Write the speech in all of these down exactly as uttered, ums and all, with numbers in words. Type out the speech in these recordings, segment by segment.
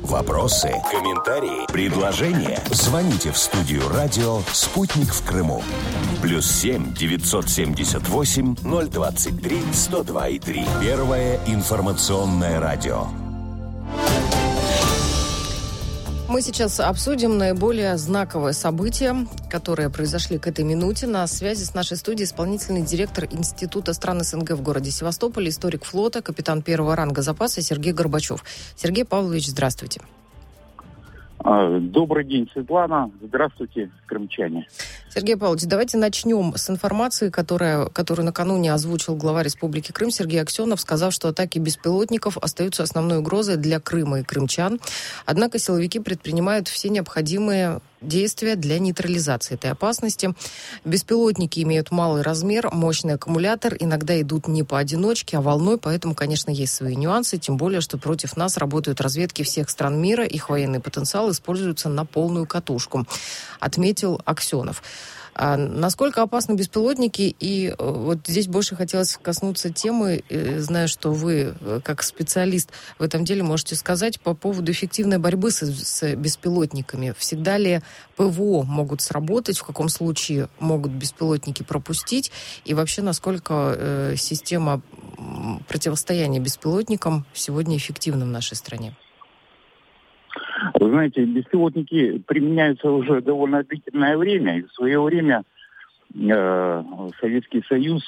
Вопросы, комментарии, предложения. Звоните в студию радио «Спутник в Крыму». Плюс семь девятьсот семьдесят восемь ноль двадцать три сто два и три. Первое информационное радио. Мы сейчас обсудим наиболее знаковые события, которые произошли к этой минуте. На связи с нашей студией исполнительный директор Института стран СНГ в городе Севастополе, историк флота, капитан первого ранга запаса Сергей Горбачев. Сергей Павлович, здравствуйте. Добрый день, Светлана. Здравствуйте, крымчане. Сергей Павлович, давайте начнем с информации, которая, которую накануне озвучил глава Республики Крым Сергей Аксенов, сказав, что атаки беспилотников остаются основной угрозой для Крыма и крымчан. Однако силовики предпринимают все необходимые действия для нейтрализации этой опасности. Беспилотники имеют малый размер, мощный аккумулятор, иногда идут не поодиночке, а волной, поэтому, конечно, есть свои нюансы, тем более, что против нас работают разведки всех стран мира, их военный потенциал используется на полную катушку, отметил Аксенов. А насколько опасны беспилотники? И вот здесь больше хотелось коснуться темы, зная, что вы, как специалист в этом деле, можете сказать по поводу эффективной борьбы с, с беспилотниками. Всегда ли ПВО могут сработать? В каком случае могут беспилотники пропустить? И вообще, насколько э, система противостояния беспилотникам сегодня эффективна в нашей стране? Вы знаете, беспилотники применяются уже довольно длительное время. И в свое время э, Советский Союз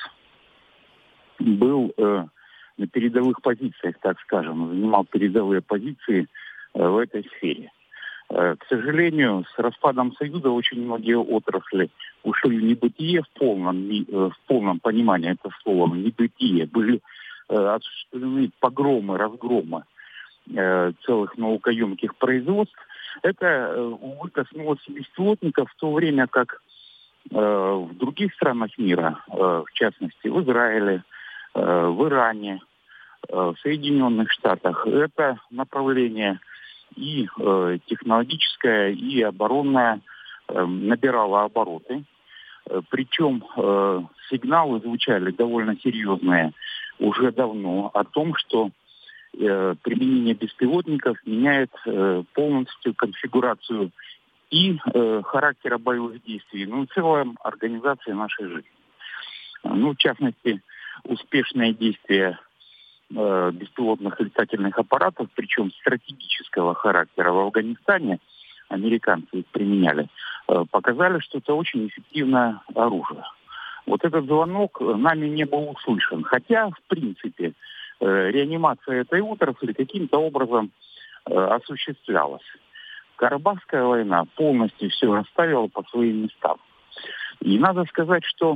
был э, на передовых позициях, так скажем, занимал передовые позиции э, в этой сфере. Э, к сожалению, с распадом Союза очень многие отрасли ушли в небытие в полном, не, э, в полном понимании этого слова, в небытие. Были э, осуществлены погромы, разгромы целых наукоемких производств. Это, увы, коснулось беспилотников, в то время как э, в других странах мира, э, в частности в Израиле, э, в Иране, э, в Соединенных Штатах, это направление и э, технологическое, и оборонное э, набирало обороты. Э, причем э, сигналы звучали довольно серьезные уже давно о том, что применение беспилотников меняет э, полностью конфигурацию и э, характера боевых действий, ну и в целом организации нашей жизни. Ну, в частности, успешные действия э, беспилотных летательных аппаратов, причем стратегического характера в Афганистане, американцы их применяли, э, показали, что это очень эффективное оружие. Вот этот звонок нами не был услышан, хотя, в принципе, реанимация этой отрасли каким-то образом э, осуществлялась. Карабахская война полностью все расставила по своим местам. И надо сказать, что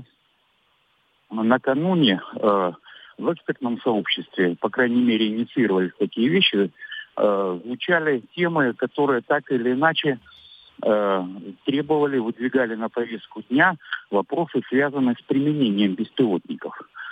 накануне э, в экспертном сообществе, по крайней мере, инициировались такие вещи, э, звучали темы, которые так или иначе э, требовали, выдвигали на повестку дня вопросы, связанные с применением беспилотников.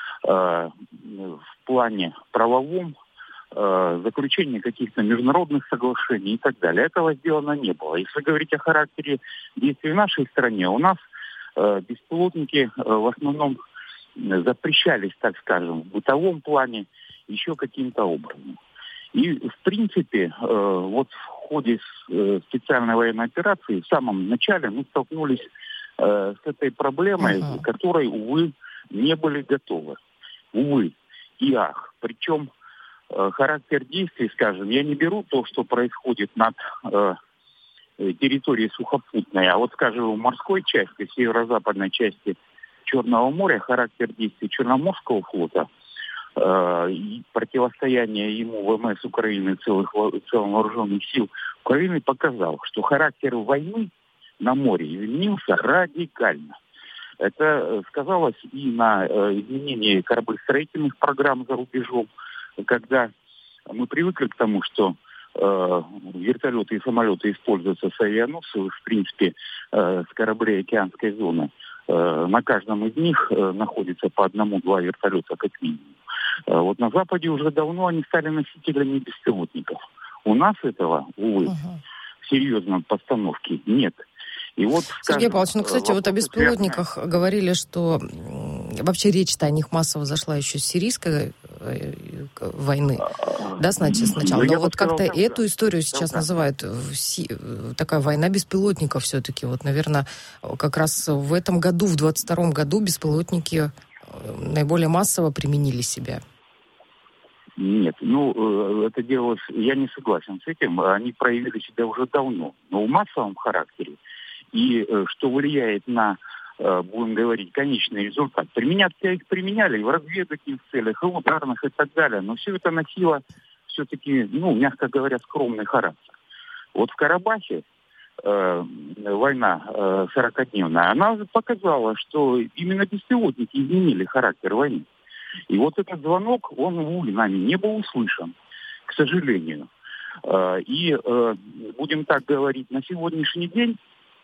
В плане правовом, заключения каких-то международных соглашений и так далее. Этого сделано не было. Если говорить о характере действий в нашей стране, у нас беспилотники в основном запрещались, так скажем, в бытовом плане еще каким-то образом. И, в принципе, вот в ходе специальной военной операции в самом начале мы столкнулись с этой проблемой, uh-huh. которой, увы, не были готовы. Увы и ах. Причем э, характер действий, скажем, я не беру то, что происходит над э, территорией сухопутной, а вот, скажем, в морской части, северо-западной части Черного моря, характер действий Черноморского флота э, и противостояние ему ВМС Украины, целых, целых вооруженных сил Украины показал, что характер войны на море изменился радикально. Это сказалось и на э, изменении кораблестроительных программ за рубежом, когда мы привыкли к тому, что э, вертолеты и самолеты используются с авианосцев, в принципе, э, с кораблей океанской зоны. Э, на каждом из них э, находится по одному-два вертолета как минимум. Э, вот на Западе уже давно они стали носителями беспилотников. У нас этого, увы, uh-huh. в серьезной постановке нет. И вот, скажем, Сергей Павлович, ну, кстати, вот о беспилотниках связаны... говорили, что вообще речь-то о них массово зашла еще с сирийской войны. Да, значит, сначала. Но Но вот как-то сказал, эту историю сейчас да, называют да. такая война беспилотников все-таки. Вот, наверное, как раз в этом году, в двадцать втором году, беспилотники наиболее массово применили себя. Нет, ну, это дело, я не согласен с этим. Они проявили себя уже давно, но в массовом характере. И что влияет на, будем говорить, конечный результат. Применять-то их применяли и в разведывательных целях, и в ударных, и так далее. Но все это носило все-таки, ну, мягко говоря, скромный характер. Вот в Карабахе э, война э, сорокадневная, она показала, что именно беспилотники изменили характер войны. И вот этот звонок, он, увы, нами не был услышан, к сожалению. Э, и, э, будем так говорить, на сегодняшний день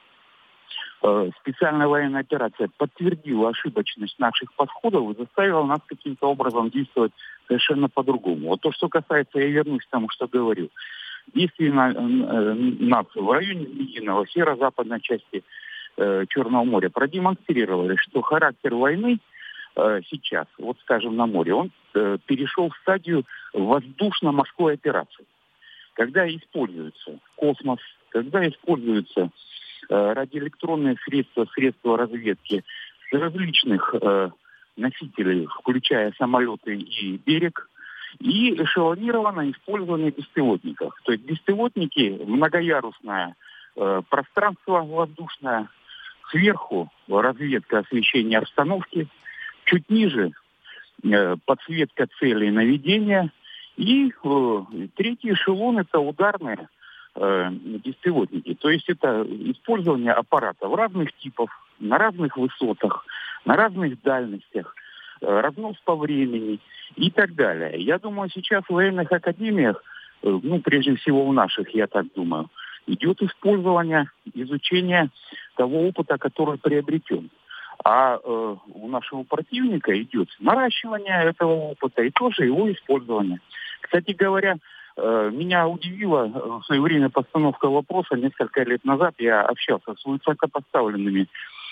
э, специальная военная операция подтвердила ошибочность наших подходов и заставила нас каким-то образом действовать совершенно по-другому. Вот то, что касается, я вернусь к тому, что говорил, действия на, э, нации в районе Змеиного, северо-западной части э, Черного моря продемонстрировали, что характер войны э, сейчас, вот скажем, на море, он э, перешел в стадию воздушно-морской операции. Когда используется космос, когда используются э, радиоэлектронные средства, средства разведки с различных э, носителей, включая самолеты и берег, и эшелонированное использование беспилотников. То есть беспилотники, многоярусное э, пространство воздушное, сверху разведка освещения обстановки, чуть ниже э, подсветка целей наведения, и э, третий эшелон — это ударные э, беспилотники. То есть это использование аппаратов разных типов, на разных высотах, на разных дальностях, э, разнос по времени и так далее. Я думаю, сейчас в военных академиях, э, ну, прежде всего в наших, я так думаю, идет использование, изучение того опыта, который приобретен. А э, у нашего противника идет наращивание этого опыта и тоже его использование. Кстати говоря, э, меня удивила в свое время постановка вопроса. Несколько лет назад я общался с высокопоставленными,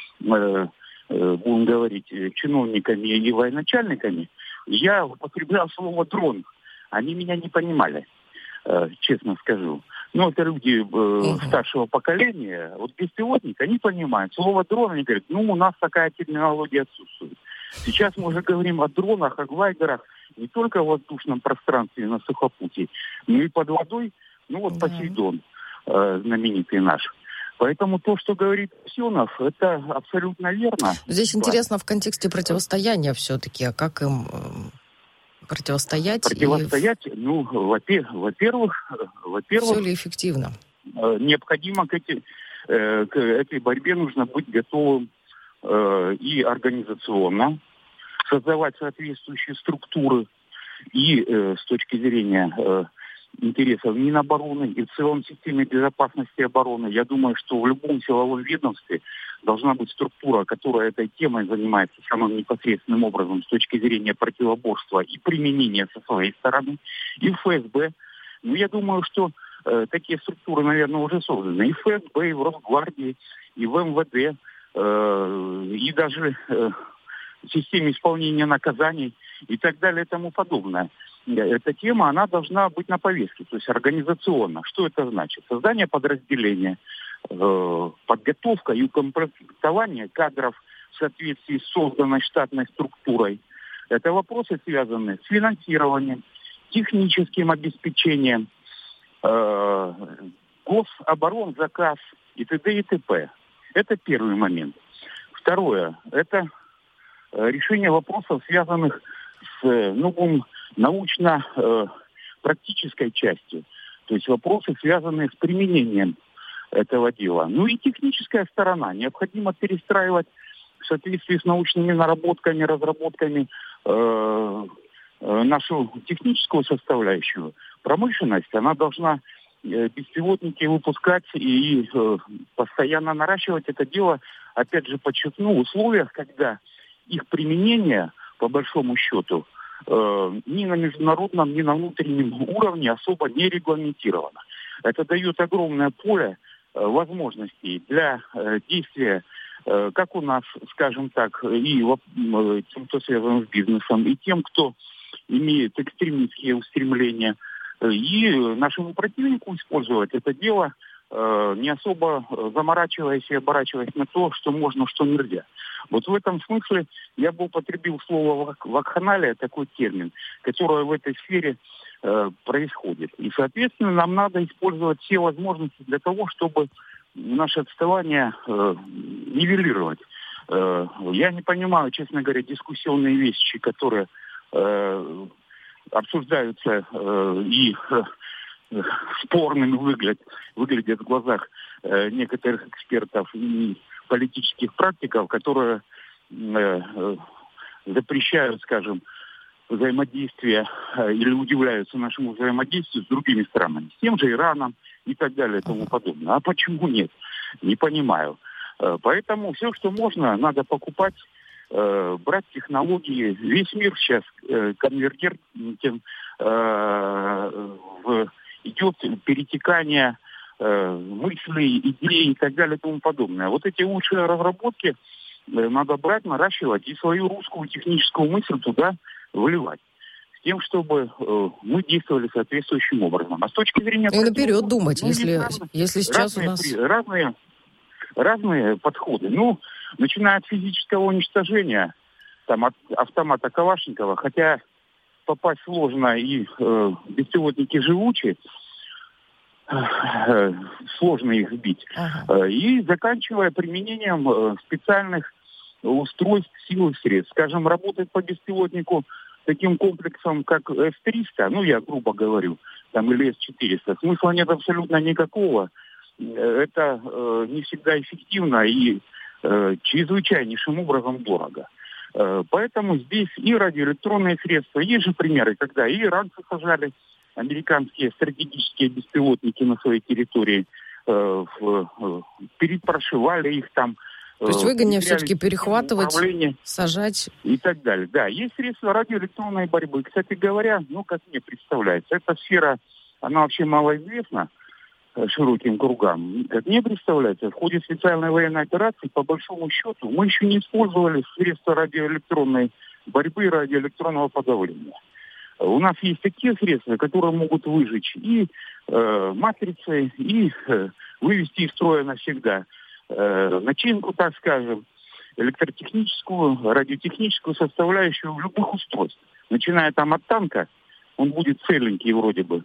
э, э, будем говорить, чиновниками и военачальниками. Я употреблял слово «дрон». Они меня не понимали, э, честно скажу. Ну, это люди э, uh-huh. старшего поколения. Вот беспилотник, они понимают. Слово «дрон», они говорят, ну, у нас такая терминология отсутствует. Сейчас мы уже говорим о дронах, о глайдерах, не только в воздушном пространстве на сухопутье, но и под водой, ну, вот uh-huh. Посейдон, э, знаменитый наш. Поэтому то, что говорит Аксенов, это абсолютно верно. Здесь да. интересно в контексте противостояния все-таки, как им противостоять. Противостоять, и... ну, во-первых, во-первых... Все ли эффективно? Необходимо к, эти, к этой борьбе нужно быть готовым и организационно, создавать соответствующие структуры и с точки зрения... интересов Минобороны и в целом системе безопасности и обороны. Я думаю, что в любом силовом ведомстве должна быть структура, которая этой темой занимается самым непосредственным образом с точки зрения противоборства и применения со своей стороны, и в ФСБ. Ну, я думаю, что э, такие структуры, наверное, уже созданы и в ФСБ, и в Росгвардии, и в МВД, э, и даже э, в системе исполнения наказаний и так далее и тому подобное. Эта тема, она должна быть на повестке, то есть организационно. Что это значит? Создание подразделения, э, подготовка и укомплектование кадров в соответствии с созданной штатной структурой. Это вопросы, связанные с финансированием, техническим обеспечением, э, гособоронзаказ и т.д. и т.п. Это первый момент. Второе, это решение вопросов, связанных с, ну, научно-практической частью. То есть вопросы, связанные с применением этого дела. Ну и техническая сторона. Необходимо перестраивать в соответствии с научными наработками, разработками э, э, нашу техническую составляющую. Промышленность, она должна э, беспилотники выпускать и э, постоянно наращивать это дело, опять же, подчеркну, в условиях, когда их применение, по большому счету, э, ни на международном, ни на внутреннем уровне особо не регламентировано. Это дает огромное поле э, возможностей для э, действия, э, как у нас, скажем так, и э, тем, кто связан с бизнесом, и тем, кто имеет экстремистские устремления. И нашему противнику использовать это дело, не особо заморачиваясь и оборачиваясь на то, что можно, что нельзя. Вот в этом смысле я бы употребил слово «вакханалия», такой термин, который в этой сфере э, происходит. И, соответственно, нам надо использовать все возможности для того, чтобы наше отставание э, нивелировать. Э, я не понимаю, честно говоря, дискуссионные вещи, которые э, обсуждаются э, и э, спорными выглядят, выглядят в глазах э, некоторых экспертов и политических практиков, которые э, э, запрещают, скажем, взаимодействие э, или удивляются нашему взаимодействию с другими странами, с тем же Ираном и так далее и тому подобное. А почему нет? Не понимаю. Э, поэтому все, что можно, надо покупать, э, брать технологии. Весь мир сейчас э, конвергентен, э, в, идет перетекание мыслей, идей и так далее и тому подобное. Вот эти лучшие разработки надо брать, наращивать и свою русскую техническую мысль туда выливать. С тем, чтобы э, мы действовали соответствующим образом. А с точки зрения... И наперед думать, ну, если, если сейчас разные, у нас... Разные, разные подходы. Ну, начиная от физического уничтожения, там, от автомата Калашникова, хотя попасть сложно и э, беспилотники живучие, сложно их сбить. Ага. И заканчивая применением специальных устройств, сил и средств. Скажем, работать по беспилотнику таким комплексом, как эс триста, ну, я грубо говорю, там, или эс четыреста, смысла нет абсолютно никакого. Это э, не всегда эффективно и э, чрезвычайнейшим образом дорого. Э, поэтому здесь и радиоэлектронные средства, есть же примеры, когда и иранцы сажали американские стратегические беспилотники на своей территории, э, в, э, перепрошивали их там. То есть выгоднее все-таки перехватывать, сажать? И так далее. Да, есть средства радиоэлектронной борьбы. Кстати говоря, ну, как мне представляется, эта сфера, она вообще малоизвестна широким кругам. Как мне представляется, в ходе специальной военной операции, по большому счету, мы еще не использовали средства радиоэлектронной борьбы и радиоэлектронного подавления. У нас есть такие средства, которые могут выжечь и э, матрицы, и э, вывести из строя навсегда э, начинку, так скажем, электротехническую, радиотехническую составляющую любых устройств. Начиная там от танка, он будет целенький вроде бы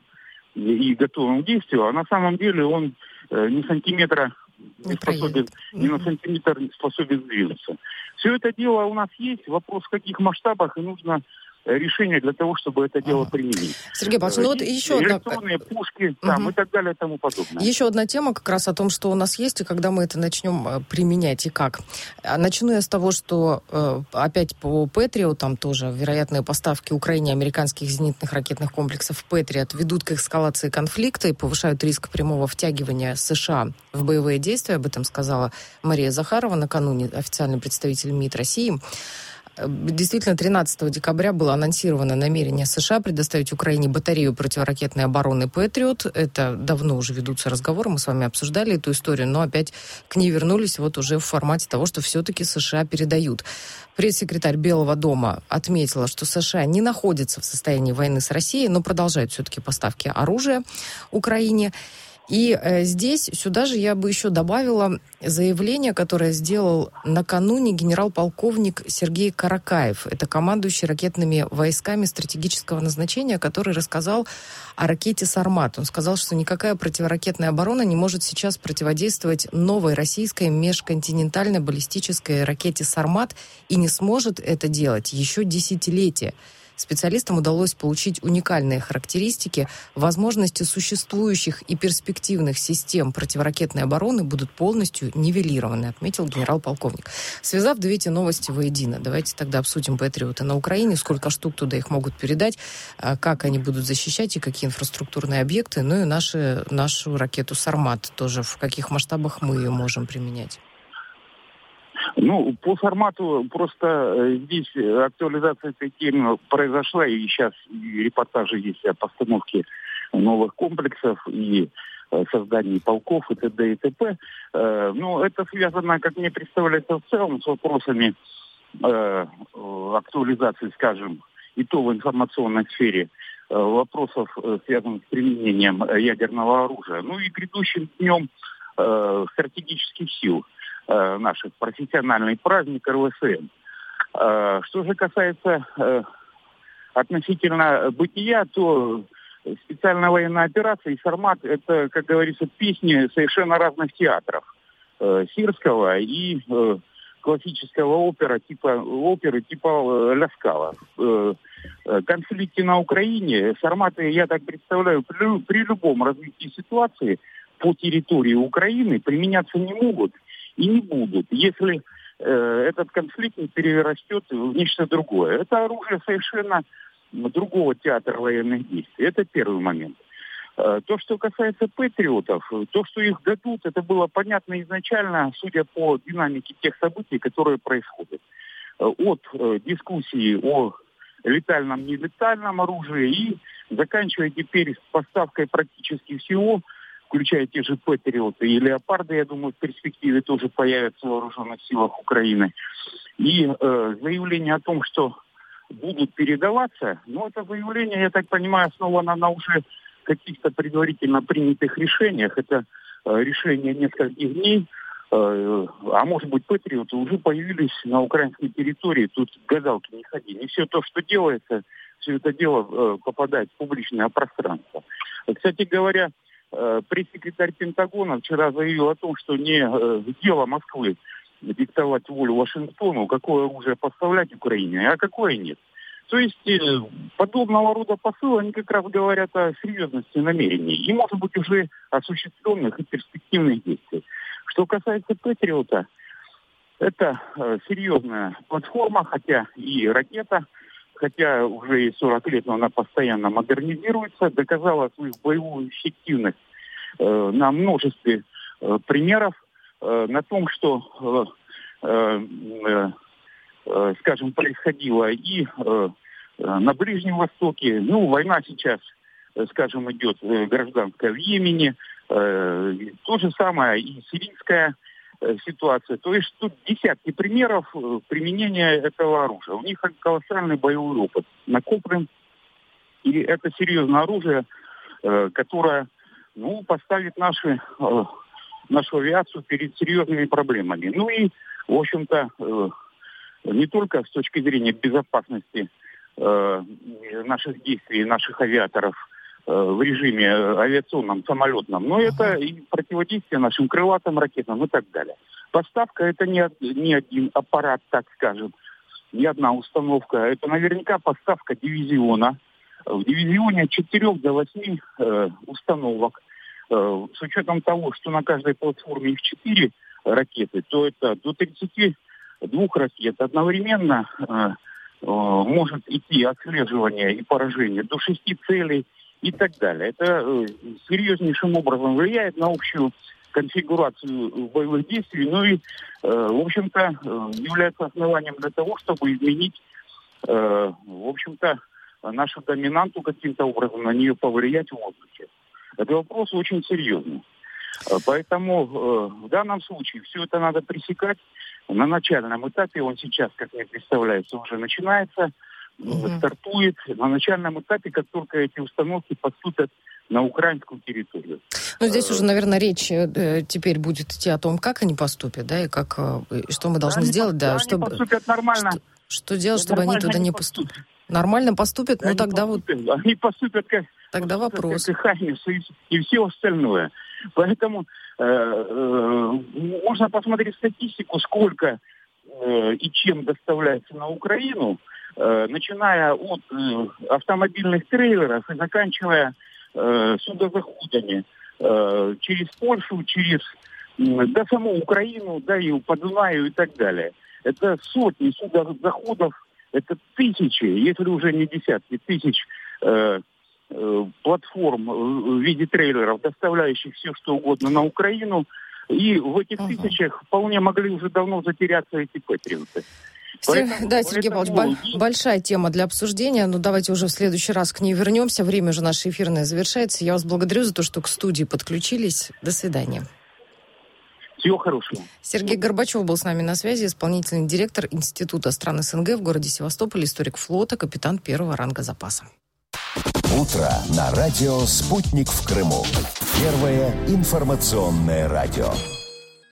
и готовым к действию, а на самом деле он э, ни сантиметра не способен, ни на сантиметр не способен двигаться. Все это дело у нас есть. Вопрос, в каких масштабах, и нужно решение для того, чтобы это дело применить. Сергей Павлович, ну вот еще одна... Электронные пушки, там, угу. и так далее, и тому подобное. Еще одна тема как раз о том, что у нас есть, и когда мы это начнем применять, и как. Начну я с того, что опять по Патриоту, там тоже вероятные поставки Украине американских зенитных ракетных комплексов Патриот ведут к эскалации конфликта и повышают риск прямого втягивания США в боевые действия. Об этом сказала Мария Захарова накануне, официальный представитель МИД России. Действительно, тринадцатого декабря было анонсировано намерение США предоставить Украине батарею противоракетной обороны «Патриот». Это давно уже ведутся разговоры, мы с вами обсуждали эту историю, но опять к ней вернулись вот уже в формате того, что все-таки США передают. Пресс-секретарь Белого дома отметила, что США не находятся в состоянии войны с Россией, но продолжают все-таки поставки оружия Украине. И э, здесь, сюда же я бы еще добавила заявление, которое сделал накануне генерал-полковник Сергей Каракаев. Это командующий ракетными войсками стратегического назначения, который рассказал о ракете «Сармат». Он сказал, что никакая противоракетная оборона не может сейчас противодействовать новой российской межконтинентальной баллистической ракете «Сармат» и не сможет это делать еще десятилетия. Специалистам удалось получить уникальные характеристики. Возможности существующих и перспективных систем противоракетной обороны будут полностью нивелированы, отметил генерал-полковник. Связав две эти новости воедино, давайте тогда обсудим «Патриоты» на Украине, сколько штук туда их могут передать, как они будут защищать и какие инфраструктурные объекты, ну и наши, нашу ракету «Сармат» тоже, в каких масштабах мы ее можем применять. Ну, по формату просто здесь актуализация этой темы произошла, и сейчас и репортажи есть о постановке новых комплексов и создании полков и т.д. и т.п. Но это связано, как мне представляется, в целом с вопросами актуализации, скажем, и то в информационной сфере, вопросов, связанных с применением ядерного оружия. Ну и грядущим днем э, стратегических сил э, наших, профессиональный праздник эр вэ эс эм. Э, что же касается э, относительно бытия, то специальная военная операция и формат — это, как говорится, песни совершенно разных театров. Э, сирского и э, классического опера, типа, оперы типа Ля Скала. Э, конфликты на Украине, форматы, я так представляю, при, при любом развитии ситуации по территории Украины применяться не могут и не будут, если э, этот конфликт не перерастет в нечто другое. Это оружие совершенно другого театра военных действий. Это первый момент. Э, то, что касается патриотов, то, что их дадут, это было понятно изначально, судя по динамике тех событий, которые происходят. Э, от э, дискуссии о летальном, нелетальном оружии и заканчивая теперь поставкой практически всего, включая те же патриоты и леопарды, я думаю, в перспективе тоже появятся в вооруженных силах Украины. И э, заявление о том, что будут передаваться, ну, это заявление, я так понимаю, основано на уже каких-то предварительно принятых решениях. Это э, решение нескольких дней. А может быть, патриоты уже появились на украинской территории, тут гадалки не ходи. Не все то, что делается, все это дело э, попадает в публичное пространство. Кстати говоря, э, пресс-секретарь Пентагона вчера заявил о том, что не э, дело Москвы диктовать волю Вашингтону, какое оружие поставлять Украине, а какое нет. То есть э, подобного рода посылы, они как раз говорят о серьезности намерений и, может быть, уже осуществленных и перспективных действий. Что касается «Патриота», это э, серьезная платформа, хотя и ракета, хотя уже и сорок лет, но она постоянно модернизируется, доказала свою боевую эффективность э, на множестве э, примеров, э, на том, что, э, э, э, скажем, происходило и э, на Ближнем Востоке. Ну, война сейчас, э, скажем, идет э, гражданская в Йемене. Э, то же самое и сирийская э, ситуация. То есть тут десятки примеров э, применения этого оружия. У них колоссальный боевой опыт накоплен. И это серьезное оружие, э, которое ну, поставит наши, э, нашу авиацию перед серьезными проблемами. Ну и, в общем-то, э, не только с точки зрения безопасности э, наших действий, наших авиаторов, в режиме авиационном, самолетном, но это и противодействие нашим крылатым ракетам и так далее. Поставка — это не, не один аппарат, так скажем, не одна установка. Это наверняка поставка дивизиона. В дивизионе от четырёх до восьми э, установок. Э, с учетом того, что на каждой платформе их четыре ракеты, то это до тридцати двух ракет одновременно э, э, может идти отслеживание и поражение до шести целей и так далее. Это э, серьезнейшим образом влияет на общую конфигурацию боевых действий, ну и, э, в общем-то, э, является основанием для того, чтобы изменить, э, в общем-то, нашу доминанту каким-то образом, на нее повлиять в воздухе. Это вопрос очень серьезный. Поэтому э, в данном случае все это надо пресекать. На начальном этапе, он сейчас, как мне представляется, уже начинается, mm-hmm. стартует на начальном этапе, как только эти установки поступят на украинскую территорию. Ну, здесь уже, наверное, речь э, теперь будет идти о том, как они поступят, да, и как, э, что мы должны да, сделать, да, да чтобы... Они поступят нормально. Что, что делать, чтобы они туда не поступили? Поступят. Нормально поступят, да, ну тогда поступят, вот... Они поступят как... Тогда вопрос. Как Хаймерс и, и все остальное. Поэтому э, э, можно посмотреть статистику, сколько э, и чем доставляется на Украину, э, начиная от э, автомобильных трейлеров и заканчивая э, судозаходами э, через Польшу, через э, да, саму Украину, да и по Дунаю и так далее. Это сотни судозаходов, это тысячи, если уже не десятки тысяч э, платформ в виде трейлеров, доставляющих все, что угодно на Украину. И в этих uh-huh. тысячах вполне могли уже давно затеряться эти патриоты. Поэтому, да, Сергей поэтому... Павлович, большая тема для обсуждения, но давайте уже в следующий раз к ней вернемся. Время уже наше эфирное завершается. Я вас благодарю за то, что к студии подключились. До свидания. Всего хорошего. Сергей Горбачев был с нами на связи, исполнительный директор Института стран СНГ в городе Севастополь, историк флота, капитан первого ранга запаса. Утро на радио «Спутник» в Крыму. Первое информационное радио.